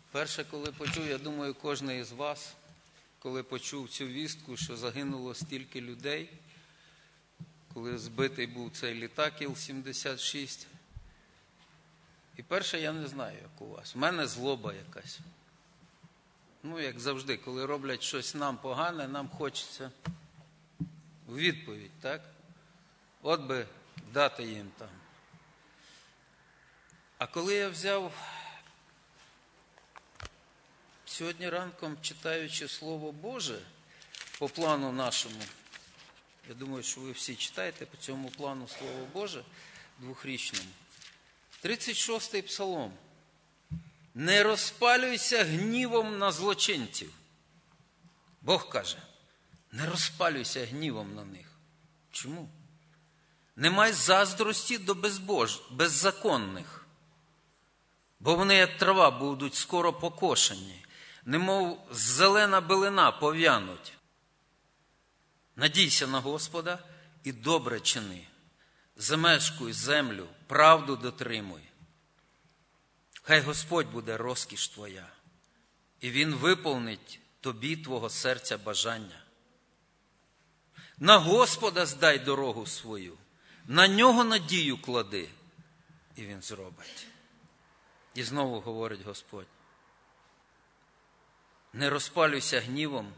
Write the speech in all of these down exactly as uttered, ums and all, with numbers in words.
Перше, коли почув, я думаю, кожен із вас, коли почув цю вістку, що загинуло стільки людей, коли збитий був цей літак Іл сімдесят шість. І перше, я не знаю, як у вас. У мене злоба якась. Ну, як завжди, коли роблять щось нам погане, нам хочеться у відповідь, так? От би дати їм там. А коли я взяв сьогодні ранком, читаючи Слово Боже по плану нашому, я думаю, що ви всі читаєте по цьому плану Слово Боже двохрічному, тридцять шостий псалом. Не розпалюйся гнівом на злочинців. Бог каже, не розпалюйся гнівом на них. Чому? Не май заздрості до безбож... беззаконних, бо вони, як трава, будуть скоро покошені, немов зелена билина пов'януть. Надійся на Господа і добре чини. Замешкуй землю, правду дотримуй. Хай Господь буде розкіш твоя, і Він виповнить тобі твого серця бажання. На Господа здай дорогу свою, на Нього надію клади, і Він зробить. І знову говорить Господь, не розпалюйся гнівом,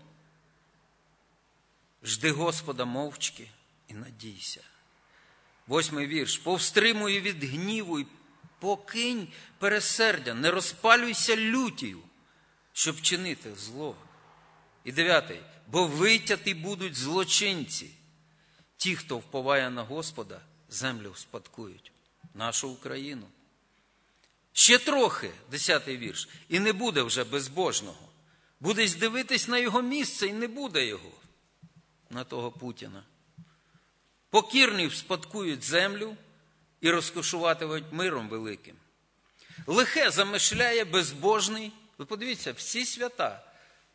жди Господа мовчки і надійся. Восьмий вірш. Повстримуй від гніву і покинь пересердя, не розпалюйся лютію, щоб чинити зло. І дев'ятий. Бо витяті будуть злочинці. Ті, хто вповає на Господа, землю спадкують. Нашу Україну. Ще трохи, десятий вірш, і не буде вже безбожного. Будеш дивитись на його місце, і не буде його. На того Путіна. Покірні вспадкують землю і розкошуватимуть миром великим. Лихе замишляє безбожний. Ви подивіться, всі свята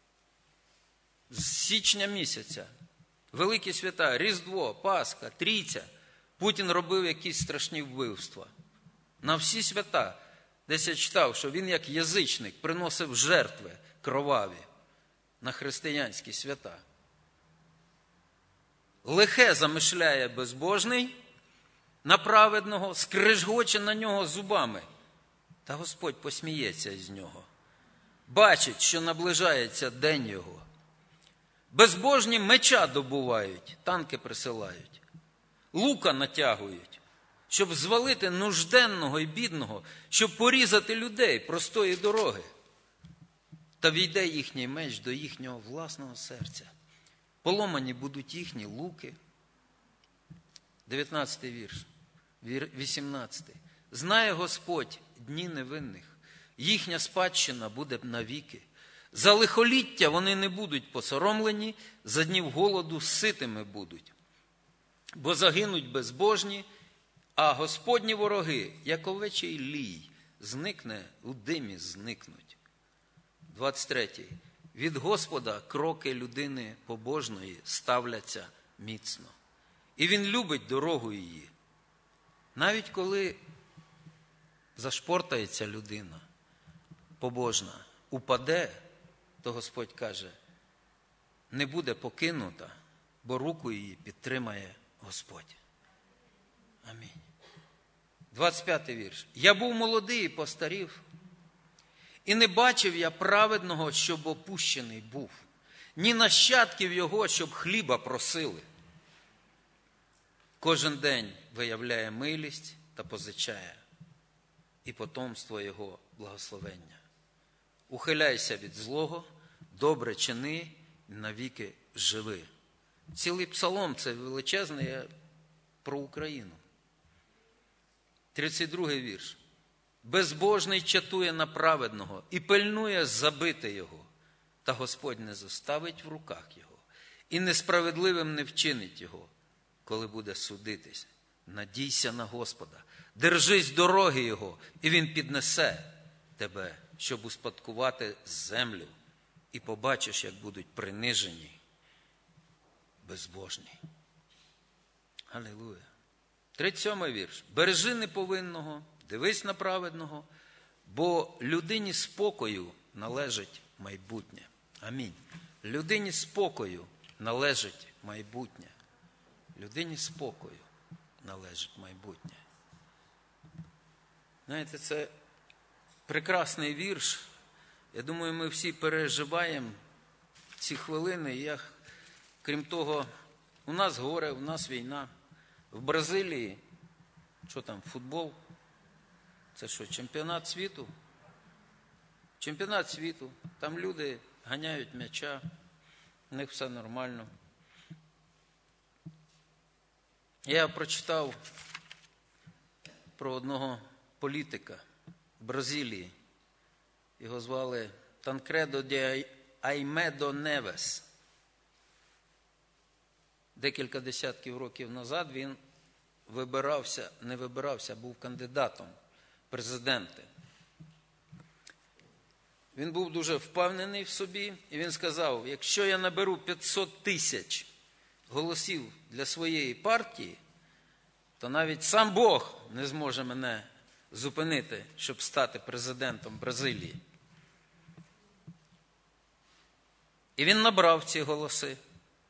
з січня місяця, великі свята, Різдво, Пасха, Трійця, Путін робив якісь страшні вбивства. На всі свята, десь я читав, що він як язичник приносив жертви кроваві на християнські свята. Лихе замишляє безбожний на праведного, скрижгоче на нього зубами. Та Господь посміється із нього. Бачить, що наближається день його. Безбожні меча добувають, танки присилають. Лука натягують, щоб звалити нужденного і бідного, щоб порізати людей простої дороги. Та війде їхній меч до їхнього власного серця. Поломані будуть їхні луки. дев'ятнадцятий вірш. вісімнадцятий. Знає Господь дні невинних. Їхня спадщина буде навіки. За лихоліття вони не будуть посоромлені, за днів голоду ситими будуть. Бо загинуть безбожні, а Господні вороги, як овечий лій, зникне, у димі зникнуть. двадцять третій. Від Господа кроки людини побожної ставляться міцно. І Він любить дорогу її. Навіть коли зашпортається людина побожна, упаде, то Господь каже, не буде покинута, бо руку її підтримає Господь. Амінь. двадцять п'ятий вірш. Я був молодий і постарів, і не бачив я праведного, щоб опущений був, ні нащадків його, щоб хліба просили. Кожен день виявляє милість та позичає, і потомство його благословення. Ухиляйся від злого, добре чини, і навіки живи. Цілий псалом, це величезний, про Україну. тридцять другий вірш. Безбожний чатує на праведного і пильнує забити його, та Господь не зоставить в руках його, і несправедливим не вчинить його, коли буде судитись. Надійся на Господа, держись дороги його, і він піднесе тебе, щоб успадкувати землю, і побачиш, як будуть принижені безбожні. Алілуя. тридцять сьомий вірш. Бережи неповинного, дивись на праведного, бо людині спокою належить майбутнє. Амінь. Людині спокою належить майбутнє. Людині спокою належить майбутнє. Знаєте, це прекрасний вірш. Я думаю, ми всі переживаємо ці хвилини. Я, крім того, у нас горе, у нас війна. В Бразилії, що там, футбол? Це що, чемпіонат світу? Чемпіонат світу. Там люди ганяють м'яча, у них все нормально. Я прочитав про одного політика в Бразилії. Його звали Танкредо де Аймедо Невес. Декілька десятків років назад він вибирався, не вибирався, був кандидатом в президенти. Він був дуже впевнений в собі, і він сказав, якщо я наберу п'ятсот тисяч голосів для своєї партії, то навіть сам Бог не зможе мене зупинити, щоб стати президентом Бразилії. І він набрав ці голоси.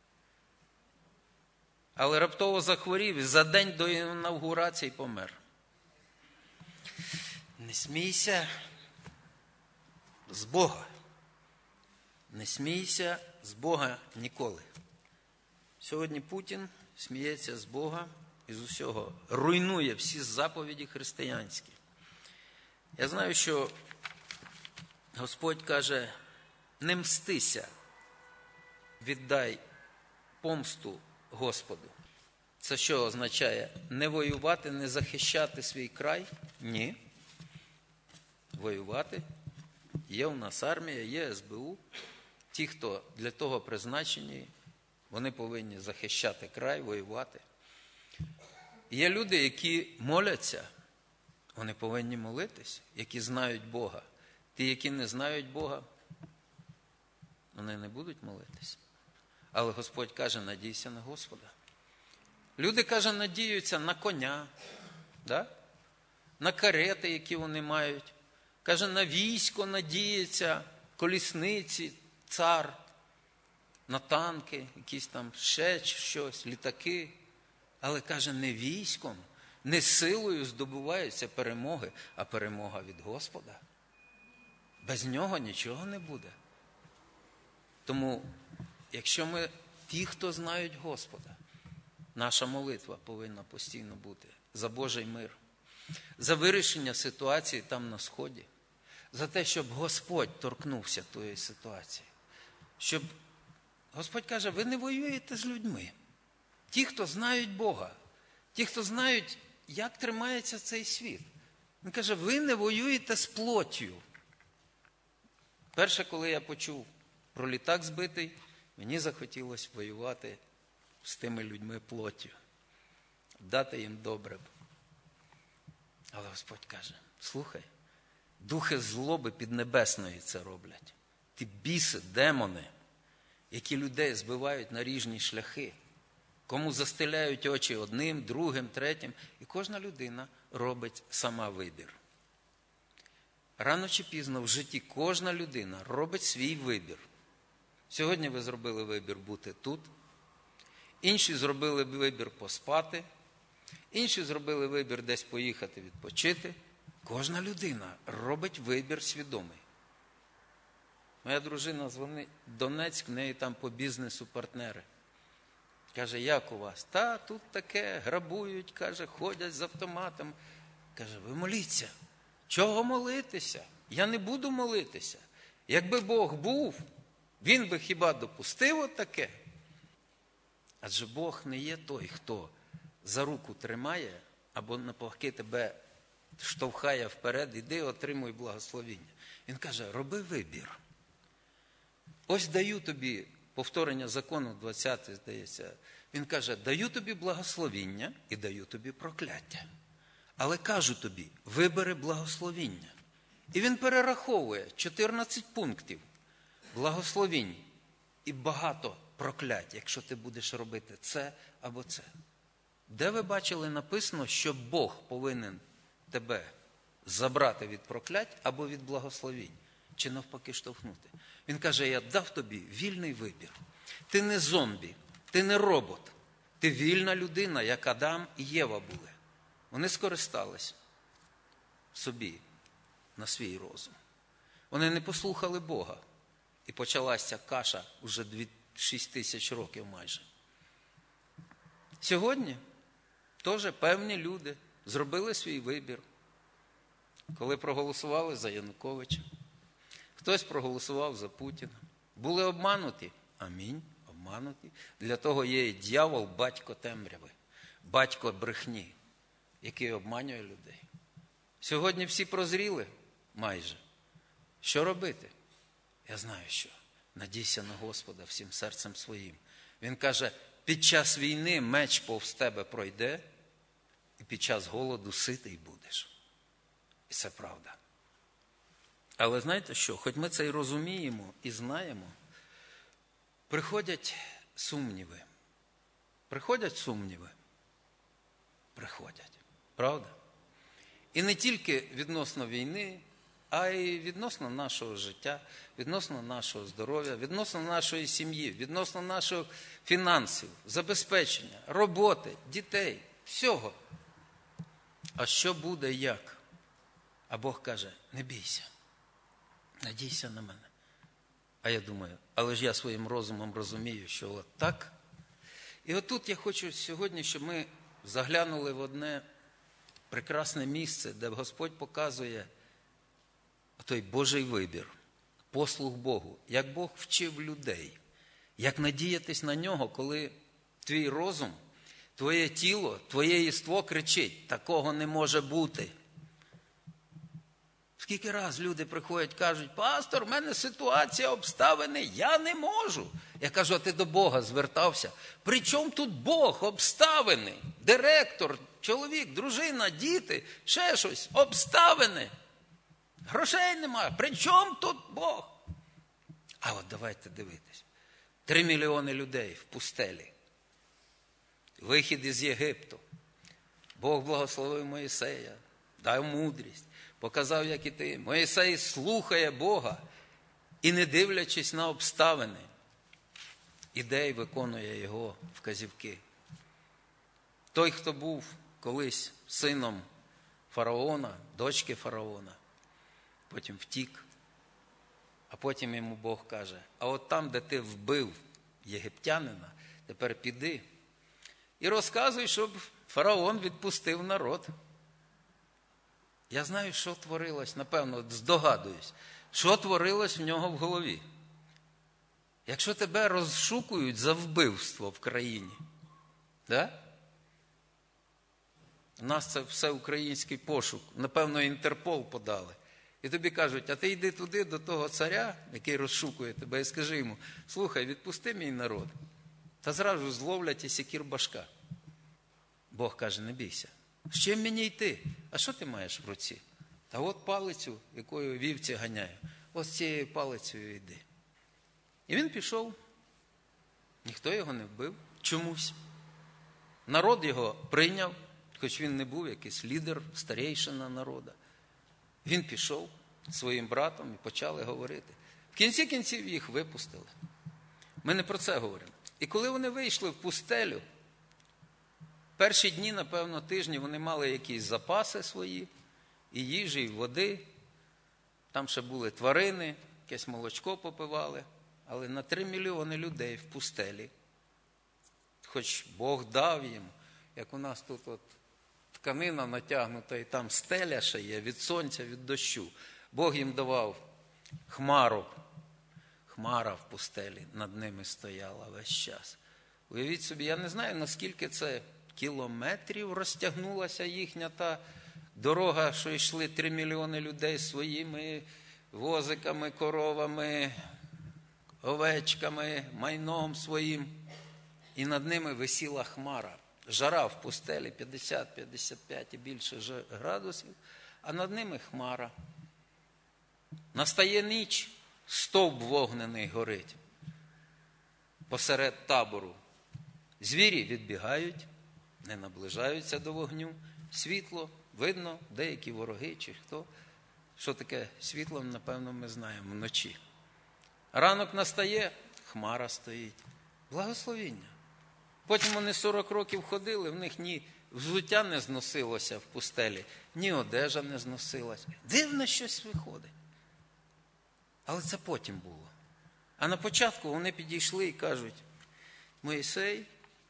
Але раптово захворів і за день до інавгурації помер. Не смійся з Бога. Не смійся з Бога ніколи. Сьогодні Путін сміється з Бога і з усього. Руйнує всі заповіді християнські. Я знаю, що Господь каже, не мстися, віддай помсту Господу. Це що означає? Не воювати, не захищати свій край? Ні. Воювати. Є у нас армія, є ес бе у. Ті, хто для того призначені, вони повинні захищати край, воювати. Є люди, які моляться, вони повинні молитись, які знають Бога. Ті, які не знають Бога, вони не будуть молитись. Але Господь каже, надійся на Господа. Люди, каже, надіються на коня, да? На карети, які вони мають. Каже, на військо надіються, колісниці, цар, на танки, якісь там ще щось, літаки. Але, каже, не військом, не силою здобуваються перемоги, а перемога від Господа. Без нього нічого не буде. Тому, якщо ми ті, хто знають Господа, наша молитва повинна постійно бути за Божий мир, за вирішення ситуації там на Сході, за те, щоб Господь торкнувся тої ситуації. Щоб Господь каже, ви не воюєте з людьми. Ті, хто знають Бога, ті, хто знають, як тримається цей світ. Він каже, ви не воюєте з плоттю. Перше, коли я почув про літак збитий, мені захотілося воювати з тими людьми плоттю, дати їм добре. Але Господь каже, слухай, духи злоби піднебесної це роблять. Ті біси, демони, які людей збивають на різні шляхи, кому застеляють очі одним, другим, третім. І кожна людина робить сама вибір. Рано чи пізно в житті кожна людина робить свій вибір. Сьогодні ви зробили вибір бути тут, інші зробили вибір поспати, інші зробили вибір десь поїхати відпочити. Кожна людина робить вибір свідомий. Моя дружина дзвонить в Донецьк, в неї там по бізнесу партнери. Каже, як у вас? Та, тут таке, грабують, каже, ходять з автоматом. Каже, ви моліться. Чого молитися? Я не буду молитися. Якби Бог був, він би хіба допустив отаке? Адже Бог не є той, хто за руку тримає, або навпаки тебе штовхає вперед, іди, отримуй благословіння. Він каже, роби вибір. Ось даю тобі, повторення закону двадцяте, здається, він каже, даю тобі благословіння і даю тобі прокляття. Але кажу тобі, вибери благословіння. І він перераховує чотирнадцять пунктів благословінь і багато проклять, якщо ти будеш робити це або це. Де ви бачили написано, що Бог повинен тебе забрати від проклять або від благословінь? чи навпаки штовхнути. Він каже, я дав тобі вільний вибір. Ти не зомбі, ти не робот. Ти вільна людина, як Адам і Єва були. Вони скористались собі на свій розум. Вони не послухали Бога. І почалася каша уже шість тисяч років майже. Сьогодні теж певні люди зробили свій вибір, коли проголосували за Януковича. Хтось проголосував за Путіна. Були обмануті. Амінь, обмануті. Для того є і дьявол, батько темряви, батько брехні, який обманює людей. Сьогодні всі прозріли майже. Що робити? Я знаю що. Надійся на Господа всім серцем своїм. Він каже, під час війни меч повз тебе пройде, і під час голоду ситий будеш. І це правда. Але знаєте що? Хоч ми це і розуміємо, і знаємо, приходять сумніви. Приходять сумніви? Приходять. Правда? І не тільки відносно війни, а й відносно нашого життя, відносно нашого здоров'я, відносно нашої сім'ї, відносно наших фінансів, забезпечення, роботи, дітей, всього. А що буде, як? А Бог каже, не бійся, надійся на мене. А я думаю, але ж я своїм розумом розумію, що от так. І отут я хочу сьогодні, щоб ми заглянули в одне прекрасне місце, де Господь показує той Божий вибір, послух Богу, як Бог вчив людей, як надіятись на нього, коли твій розум, твоє тіло, твоє єство кричить, такого не може бути. Скільки раз люди приходять, кажуть, пастор, в мене ситуація, обставини, я не можу. Я кажу, а ти до Бога звертався? При чому тут Бог, обставини, директор, чоловік, дружина, діти, ще щось, обставини? Грошей немає. При чому тут Бог? А от давайте дивитись. Три мільйони людей в пустелі. Вихід із Єгипту. Бог благословив Моїсея, дав мудрість, показав, як іти. Моїсей слухає Бога і, не дивлячись на обставини, іде і виконує його вказівки. Той, хто був колись сином фараона, дочки фараона, потім втік, а потім йому Бог каже, а от там, де ти вбив єгиптянина, тепер піди і розказуй, щоб фараон відпустив народ. Я знаю, що творилось, напевно, здогадуюсь, що творилось в нього в голові. Якщо тебе розшукують за вбивство в країні, да? У нас це все український пошук, напевно, Інтерпол подали. І тобі кажуть, а ти йди туди, до того царя, який розшукує тебе, і скажи йому, слухай, відпусти мій народ. Та зразу зловлять і сікір башка. Бог каже, не бійся. З чим мені йти? А що ти маєш в руці? Та от палицю, якою вівці ганяю. Ось цією палицею йди. І він пішов. Ніхто його не вбив. Чомусь. Народ його прийняв, хоч він не був якийсь лідер, старейшина народу. Він пішов своїм братом і почали говорити. В кінці кінців їх випустили. Ми не про це говоримо. І коли вони вийшли в пустелю, перші дні, напевно, тижні, вони мали якісь запаси свої, і їжі, і води. Там ще були тварини, якесь молочко попивали. Але на три мільйони людей в пустелі, хоч Бог дав їм, як у нас тут от тканина натягнута, і там стеля ще є від сонця, від дощу. Бог їм давав хмару. Хмара в пустелі над ними стояла весь час. Уявіть собі, я не знаю, наскільки це кілометрів розтягнулася їхня та дорога, що йшли три мільйони людей своїми возиками, коровами, овечками, майном своїм. І над ними висіла хмара. Жара в пустелі п'ятдесят - п'ятдесят п'ять і більше градусів, а над ними хмара. Настає ніч, стовп вогнений горить посеред табору. Звірі відбігають, не наближаються до вогню. Світло, видно, деякі вороги чи хто. Що таке світло, напевно, ми знаємо вночі. Ранок настає, хмара стоїть. Благословіння. Потім вони сорок років ходили, в них ні взуття не зносилося в пустелі, ні одежа не зносилася. Дивно щось виходить. Але це потім було. А на початку вони підійшли і кажуть: Мойсей,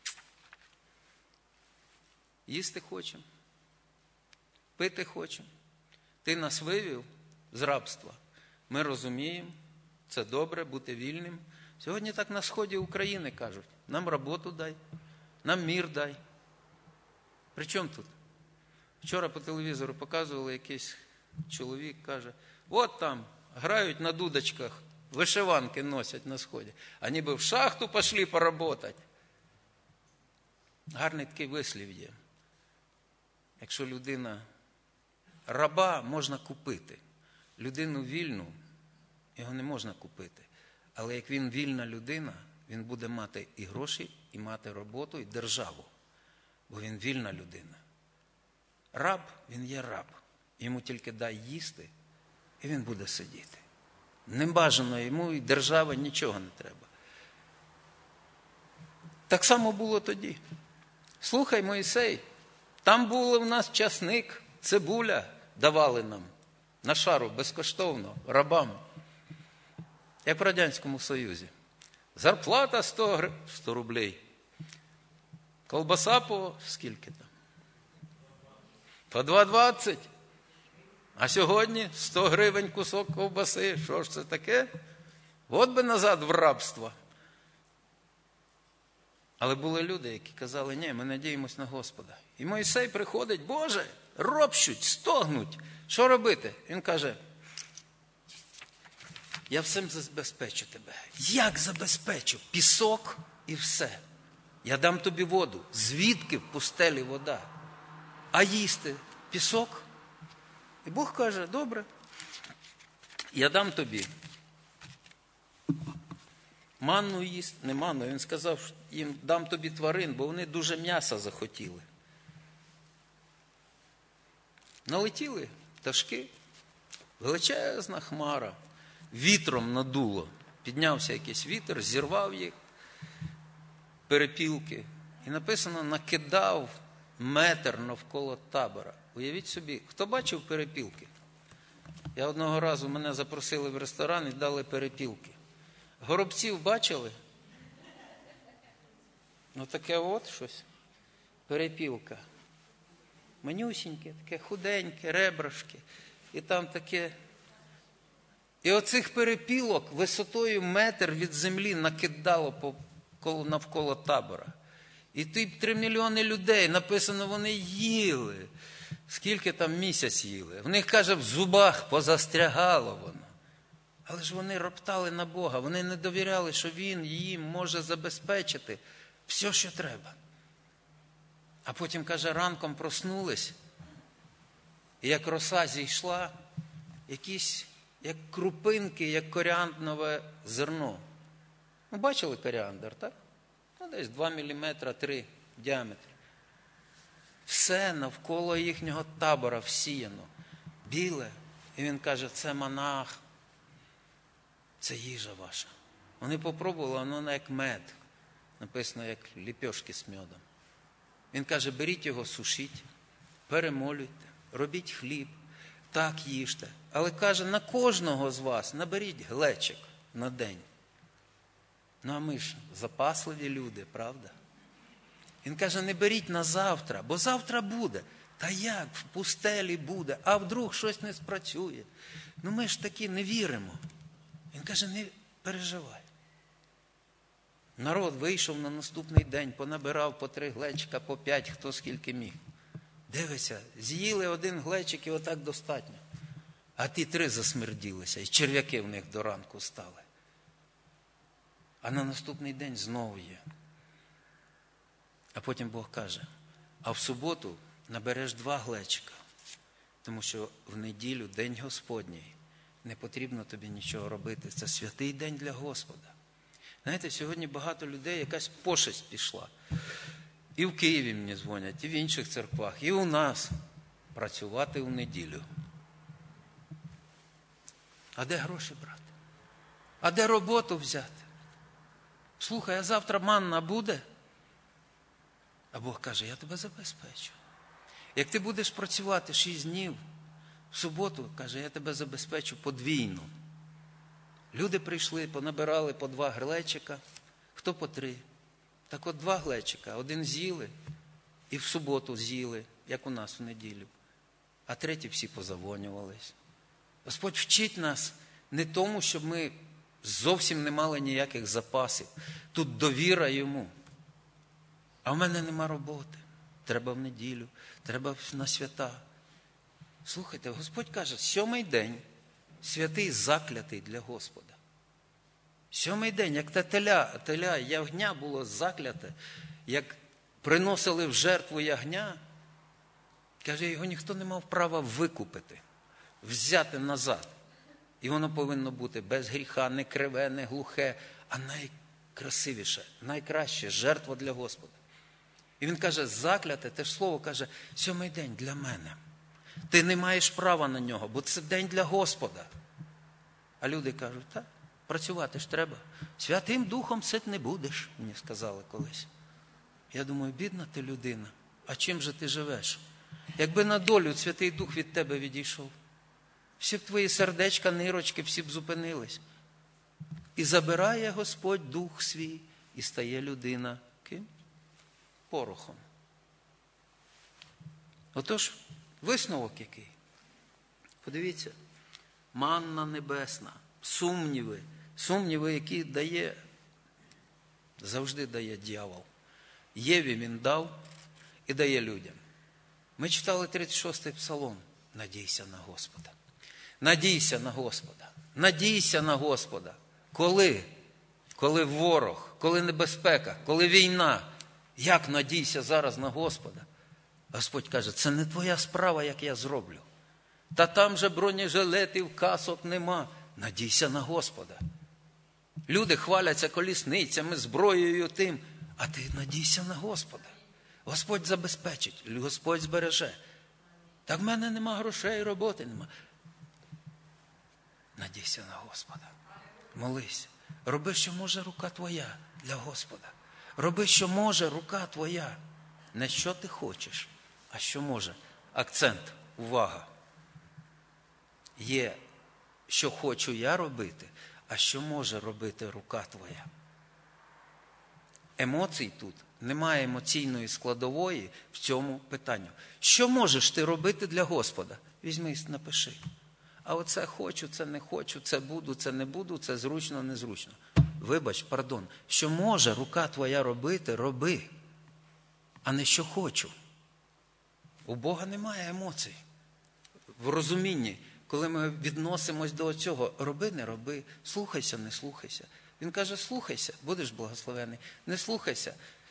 їсти хочемо, пити хочемо. Ти нас вивів з рабства. Ми розуміємо, це добре бути вільним. Сьогодні так на сході України кажуть: нам роботу дай, нам мір дай. При чому тут? Вчора по телевізору показували, якийсь чоловік каже: от там грають на дудочках, вишиванки носять на сході. А ніби в шахту пішли поработати. Гарний такий вислів є. Якщо людина раба, можна купити. Людину вільну його не можна купити. Але як він вільна людина, він буде мати і гроші, і мати роботу, і державу. Бо він вільна людина. Раб, він є раб. Йому тільки дай їсти, і він буде сидіти. Не бажано йому, і держава, нічого не треба. Так само було тоді. Слухай, Мойсей, там було в нас часник, цибуля давали нам на шару безкоштовно, рабам. Як в Радянському Союзі. Зарплата сто рублей. Колбаса по скільки там? По два двадцять. А сьогодні сто гривень кусок ковбаси. Що ж це таке? От би назад в рабство. Але були люди, які казали: ні, ми надіємось на Господа. І Мойсей приходить: Боже, ропщуть, стогнуть. Що робити? Він каже: я всім забезпечу тебе. Як забезпечу? Пісок і все. Я дам тобі воду. Звідки в пустелі вода? А їсти пісок? І Бог каже: добре, я дам тобі манну їсти, не манну, він сказав, їм дам тобі тварин, бо вони дуже м'яса захотіли. Налетіли пташки, величезна хмара, вітром надуло. Піднявся якийсь вітер, зірвав їх, перепілки. І написано: накидав метр навколо табора. Уявіть собі, хто бачив перепілки? Я одного разу, мене запросили в ресторан і дали перепілки. Горобців бачили? Ну таке от щось. Перепілка. Манюсіньке, таке худеньке, ребрашки. І там таке. І оцих перепілок висотою метр від землі накидало навколо табора. І ті три мільйони людей, написано, вони їли. Скільки там місяць їли. В них, каже, в зубах позастрягало воно. Але ж вони роптали на Бога. Вони не довіряли, що Він їм може забезпечити все, що треба. А потім, каже, ранком проснулись, і як роса зійшла, якісь, як крупинки, як коріандрове зерно. Ну, бачили коріандр, так? Ну, десь два міліметри, три в діаметрі. Все навколо їхнього табора всіяно. Біле. І він каже: це монах. Це їжа ваша. Вони попробували, воно як мед. Написано, як ліпьошки з медом. Він каже: беріть його, сушіть, перемолюйте, робіть хліб, так їжте. Але каже, на кожного з вас наберіть глечик на день. Ну а ми ж запасливі люди, правда? Він каже: не беріть на завтра, бо завтра буде. Та як в пустелі буде, а вдруг щось не спрацює? Ну ми ж таки не віримо. Він каже: не переживай. Народ вийшов на наступний день, понабирав по три глечика, по п'ять, хто скільки міг. Дивиться, з'їли один глечик і отак достатньо. А ті три засмерділися, і черв'яки в них до ранку стали. А на наступний день знову є. А потім Бог каже: а в суботу набереш два глечика, тому що в неділю, день Господній, не потрібно тобі нічого робити. Це святий день для Господа. Знаєте, сьогодні багато людей, якась пошесть пішла. І в Києві мені дзвонять, і в інших церквах, і у нас працювати в неділю. А де гроші брати? А де роботу взяти? Слухай, а завтра манна буде? А Бог каже, я тебе забезпечу. Як ти будеш працювати шість днів, в суботу, каже, я тебе забезпечу подвійно. Люди прийшли, понабирали по два глечика, хто по три. Так от два глечика, один з'їли і в суботу з'їли, як у нас в неділю. А треті всі позавонювались. Господь вчить нас не тому, щоб ми зовсім не мали ніяких запасів. Тут довіра йому. А в мене нема роботи. Треба в неділю, треба на свята. Слухайте, Господь каже, сьомий день святий заклятий для Господа. Сьомий день, як те теля, теля ягня було закляте, як приносили в жертву ягня, каже, його ніхто не мав права викупити, взяти назад. І воно повинно бути без гріха, не криве, не глухе, а найкрасивіше, найкраще жертва для Господа. І він каже, закляте, те ж слово каже, сьомий день для мене. Ти не маєш права на нього, бо це день для Господа. А люди кажуть, так, працювати ж треба. Святим Духом сит не будеш, мені сказали колись. Я думаю, бідна ти людина, а чим же ти живеш? Якби на долю Святий Дух від тебе відійшов, всі б твої сердечка, нирочки, всі б зупинились. І забирає Господь Дух свій, і стає людина ким? Порохом. Отож, висновок який? Подивіться, манна небесна, сумніви, сумніви, які дає, завжди дає дьявол. Єві він дав і дає людям. Ми читали тридцять шостий псалом. Надійся на Господа. Надійся на Господа. Надійся на Господа. Коли? Коли ворог, коли небезпека, коли війна. Як надійся зараз на Господа? Господь каже, це не твоя справа, як я зроблю. Та там же бронежилетів, касок нема. Надійся на Господа. Люди хваляться колісницями, зброєю тим. А ти надійся на Господа. Господь забезпечить, Господь збереже. Так в мене нема грошей, роботи нема. Надійся на Господа. Молись. Роби, що може рука твоя для Господа. Роби, що може рука твоя. Не що ти хочеш, а що може. Акцент, увага. Є, що хочу я робити, а що може робити рука твоя. Емоцій тут немає, емоційної складової в цьому питанню. Що можеш ти робити для Господа? Візьми і напиши. А оце хочу, це не хочу, це буду, це не буду, це зручно, незручно. Вибач, пардон. Що може рука твоя робити, роби. А не що хочу. У Бога немає емоцій. В розумінні, коли ми відносимось до цього, роби, не роби, слухайся, не слухайся. Він каже, слухайся, будеш благословений. Не слухайся,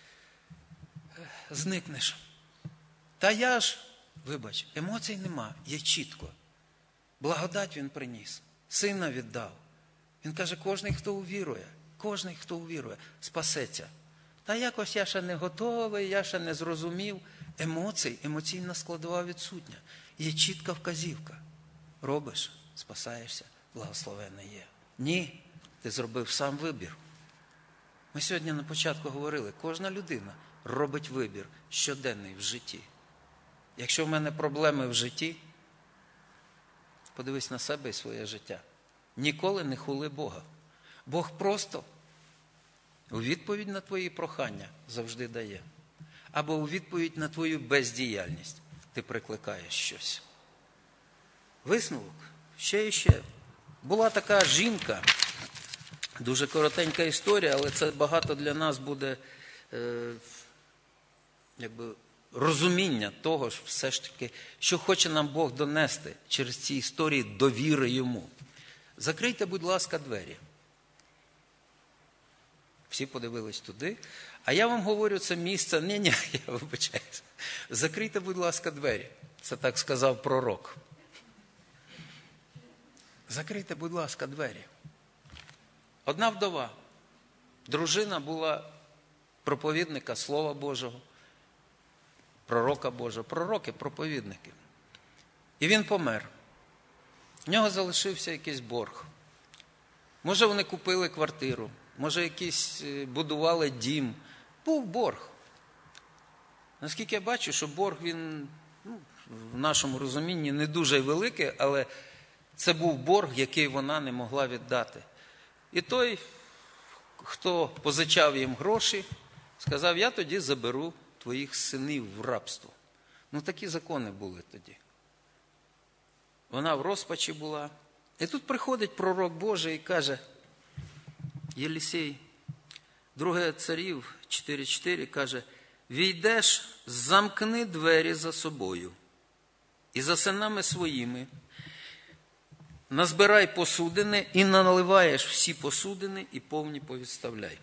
зникнеш. Та я ж, вибач, емоцій нема, є чітко. Благодать він приніс, сина віддав. Він каже, кожний, хто увірує, кожний, хто увірує, спасеться. Та якось я ще не готовий, я ще не зрозумів. Емоцій, емоційна складова відсутня. Є чітка вказівка. Робиш, спасаєшся, благословений є. Ні, ти зробив сам вибір. Ми сьогодні на початку говорили, кожна людина робить вибір щоденний в житті. Якщо в мене проблеми в житті, подивись на себе і своє життя. Ніколи не хули Бога. Бог просто у відповідь на твої прохання завжди дає. Або у відповідь на твою бездіяльність ти прикликаєш щось. Висновок. Ще і ще. Була така жінка, дуже коротенька історія, але це багато для нас буде е, якби, розуміння того, що все ж таки, що хоче нам Бог донести через ці історії довіри Йому. Закрийте, будь ласка, двері. Всі подивились туди. А я вам говорю, це місце, ні-ні, я вибачаюся. Закрийте, будь ласка, двері. Це так сказав пророк. Закрийте, будь ласка, двері. Одна вдова. Дружина була проповідника Слова Божого, пророка Божого. Пророки, проповідники. І він помер. В нього залишився якийсь борг. Може, вони купили квартиру, може, якісь будували дім. Був борг. Наскільки я бачу, що борг, він, ну, в нашому розумінні не дуже великий, але це був борг, який вона не могла віддати. І той, хто позичав їм гроші, сказав: я тоді заберу твоїх синів в рабство. Ну, такі закони були тоді. Вона в розпачі була. І тут приходить пророк Божий і каже: Єлісей, друге Царів чотири чотири каже: війдеш, замкни двері за собою і за синами своїми назбирай посудини і наливаєш всі посудини і повні повідставляй.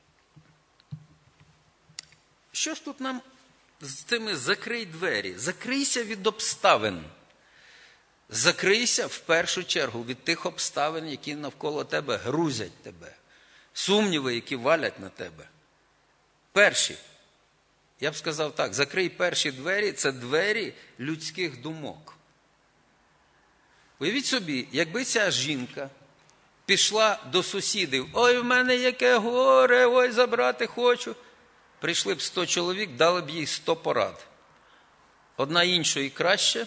Що ж тут нам з тими закрий двері? Закрийся від обставин. Закрийся в першу чергу від тих обставин, які навколо тебе грузять тебе. Сумніви, які валять на тебе. Перші. Я б сказав так, закрий перші двері – це двері людських думок. Уявіть собі, якби ця жінка пішла до сусідів: ой, в мене яке горе, ой, забрати хочу. Прийшли б сто чоловік, дали б їй сто порад. Одна іншої краще.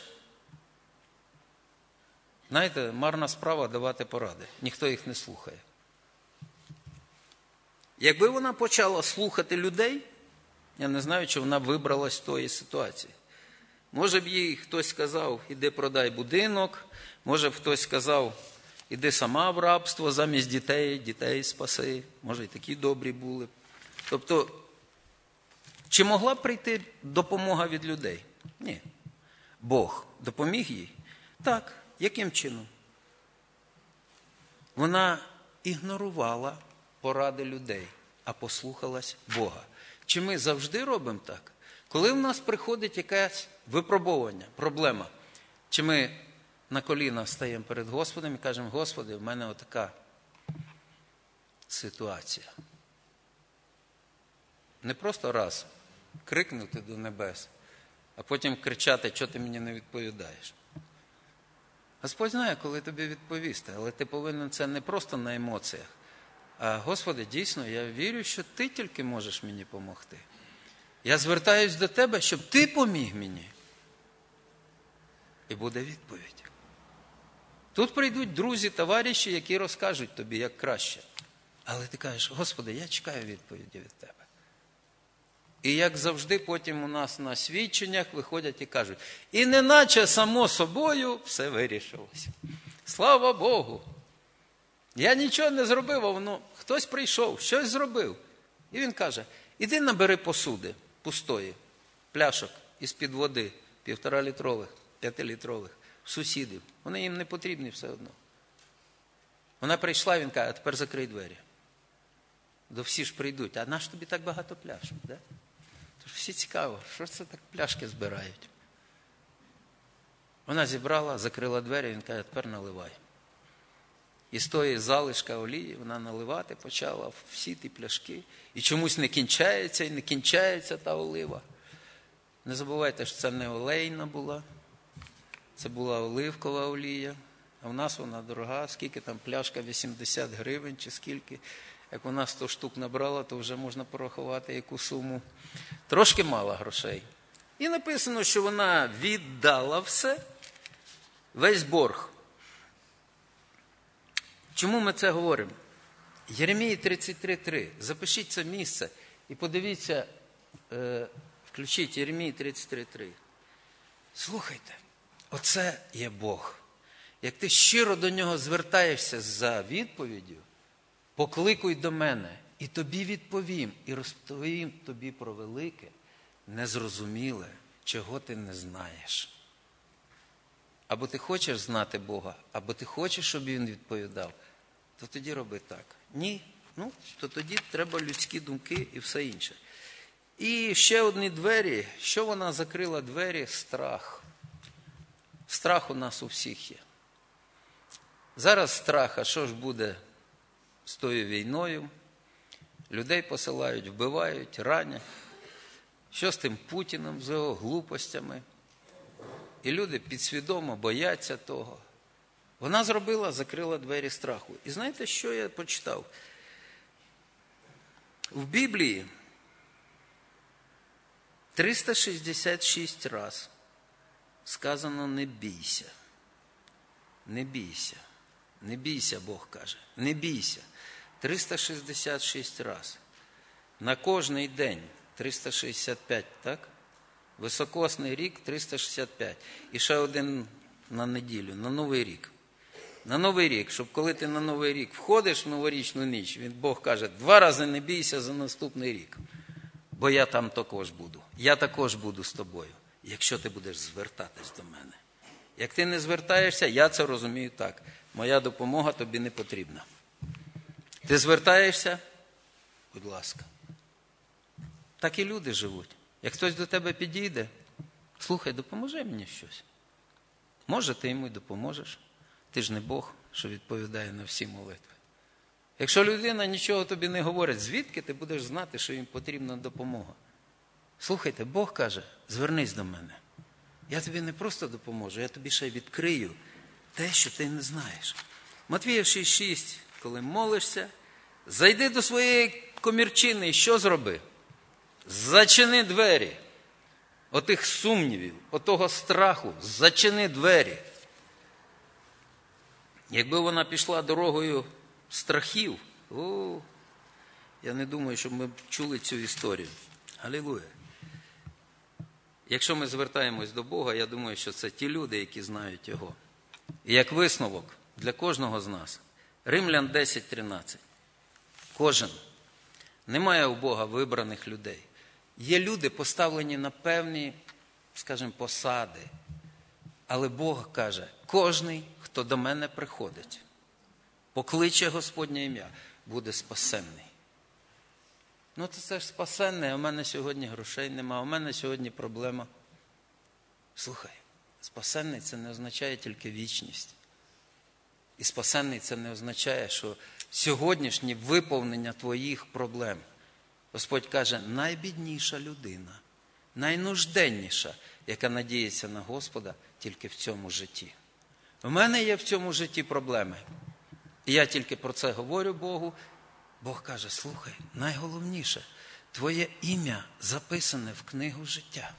Знаєте, марна справа давати поради. Ніхто їх не слухає. Якби вона почала слухати людей, я не знаю, чи вона вибралась з тої ситуації. Може б їй хтось сказав: іди продай будинок. Може б хтось сказав: іди сама в рабство замість дітей, дітей спаси. Може, і такі добрі були. Тобто, чи могла б прийти допомога від людей? Ні. Бог допоміг їй? Так. Яким чином? Вона ігнорувала поради людей, а послухалась Бога. Чи ми завжди робимо так? Коли в нас приходить якесь випробування, проблема, чи ми на коліна стаємо перед Господом і кажемо: Господи, в мене отака ситуація. Не просто раз крикнути до небес, а потім кричати: що ти мені не відповідаєш. Господь знає, коли тобі відповісти, але ти повинен це не просто на емоціях. А: Господи, дійсно, я вірю, що ти тільки можеш мені допомогти. Я звертаюсь до тебе, щоб ти поміг мені. І буде відповідь. Тут прийдуть друзі, товариші, які розкажуть тобі, як краще. Але ти кажеш: Господи, я чекаю відповіді від тебе. І як завжди потім у нас на свідченнях виходять і кажуть: і неначе само собою все вирішилось. Слава Богу! Я нічого не зробив, а воно хтось прийшов, щось зробив. І він каже: іди набери посуди пустої, пляшок із-під води, півторалітрових, п'ятилітрових, сусідів. Вони їм не потрібні все одно. Вона прийшла, він каже: а тепер закрий двері. До всі ж прийдуть. А наш тобі так багато пляшок, да? Тож всі цікаво, що це так пляшки збирають. Вона зібрала, закрила двері, він каже: тепер наливай. І з тої залишка олії вона наливати почала всі ті пляшки. І чомусь не кінчається, і не кінчається та олива. Не забувайте, що це не олейна була, це була оливкова олія. А в нас вона дорога, скільки там пляшка, вісімдесят гривень чи скільки. Як вона сто штук набрала, то вже можна порахувати, яку суму. Трошки мало грошей. І написано, що вона віддала все, весь борг. Чому ми це говоримо? Єремії тридцять три три. Запишіть це місце і подивіться, е, включіть Єремії тридцять три три. Слухайте, оце є Бог. Як ти щиро до нього звертаєшся за відповіддю, покликуй до мене, і тобі відповім, і розповім тобі про велике, незрозуміле, чого ти не знаєш. Або ти хочеш знати Бога, або ти хочеш, щоб він відповідав, то тоді роби так. Ні, ну, то тоді треба людські думки і все інше. І ще одні двері. Що вона закрила двері? Страх. Страх у нас у всіх є. Зараз страх, а що ж буде з тою війною? Людей посилають, вбивають, ранять. Що з тим Путіним, з його глупостями? І люди підсвідомо бояться того. Вона зробила, закрила двері страху. І знаєте, що я почитав? В Біблії триста шістдесят шість раз сказано «не бійся». Не бійся. Не бійся, Бог каже. Не бійся. триста шістдесят шість раз. На кожний день триста шістдесят п'ять, так? Високосний рік триста шістдесят п'ять. І ще один на неділю, на Новий рік. На Новий рік, щоб коли ти на Новий рік входиш в новорічну ніч, він, Бог каже, два рази не бійся за наступний рік. Бо я там також буду. Я також буду з тобою, якщо ти будеш звертатись до мене. Як ти не звертаєшся, я це розумію так. Моя допомога тобі не потрібна. Ти звертаєшся? Будь ласка. Так і люди живуть. Як хтось до тебе підійде, слухай, допоможи мені щось. Може, ти йому й допоможеш. Ти ж не Бог, що відповідає на всі молитви. Якщо людина нічого тобі не говорить, звідки ти будеш знати, що їм потрібна допомога? Слухайте, Бог каже, звернись до мене. Я тобі не просто допоможу, я тобі ще й відкрию те, що ти не знаєш. Матвія шість шість, коли молишся, зайди до своєї комірчини і що зроби? Зачини двері. Отих сумнівів, отого страху, зачини двері. Якби вона пішла дорогою страхів, о, я не думаю, щоб ми чули цю історію. Алілуя. Якщо ми звертаємось до Бога, я думаю, що це ті люди, які знають Його. І як висновок для кожного з нас. Римлян десять тринадцять. Кожен. Немає у Бога вибраних людей. Є люди, поставлені на певні, скажімо, посади. Але Бог каже, кожний, хто до мене приходить, покличе Господнє ім'я, буде спасенний. Ну, то це ж спасенний, а в мене сьогодні грошей нема, а в мене сьогодні проблема. Слухай, спасенний це не означає тільки вічність. І спасенний це не означає, що сьогоднішнє виповнення твоїх проблем. Господь каже, найбідніша людина, найнужденніша, яка надіється на Господа тільки в цьому житті. У мене є в цьому житті проблеми. І я тільки про це говорю Богу. Бог каже, слухай, найголовніше, твоє ім'я записане в книгу життя.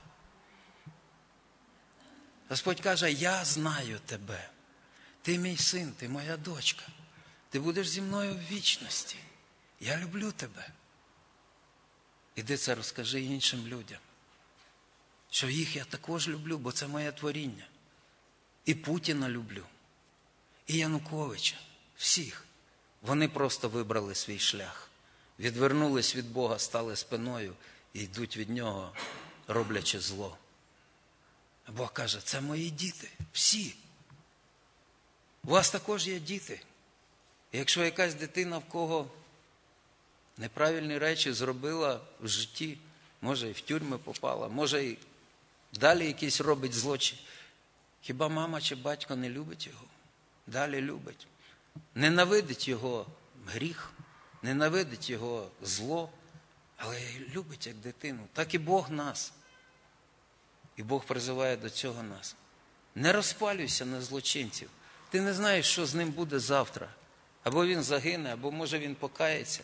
Господь каже, я знаю тебе. Ти мій син, ти моя дочка. Ти будеш зі мною в вічності. Я люблю тебе. Іди це розкажи іншим людям. Що їх я також люблю, бо це моє творіння. І Путіна люблю. І Януковича. Всіх. Вони просто вибрали свій шлях. Відвернулись від Бога, стали спиною і йдуть від Нього, роблячи зло. А Бог каже, це мої діти. Всі. У вас також є діти. І якщо якась дитина, в кого неправильні речі зробила в житті, може і в тюрми попала, може і далі якийсь робить злочин. Хіба мама чи батько не любить його? Далі любить. Ненавидить його гріх, ненавидить його зло, але любить як дитину. Так і Бог нас. І Бог призиває до цього нас. Не розпалюйся на злочинців. Ти не знаєш, що з ним буде завтра. Або він загине, або може він покається.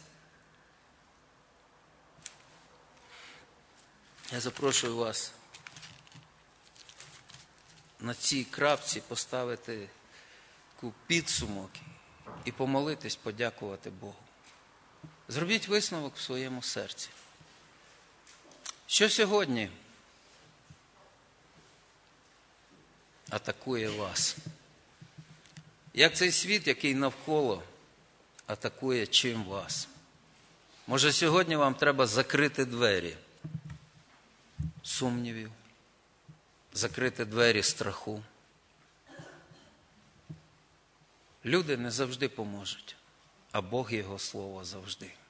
Я запрошую вас на цій крапці поставити таку підсумок і помолитись, подякувати Богу. Зробіть висновок в своєму серці. Що сьогодні атакує вас? Як цей світ, який навколо, атакує чим вас? Може, сьогодні вам треба закрити двері сумнівів, закрити двері страху. Люди не завжди поможуть, а Бог і Його Слово завжди.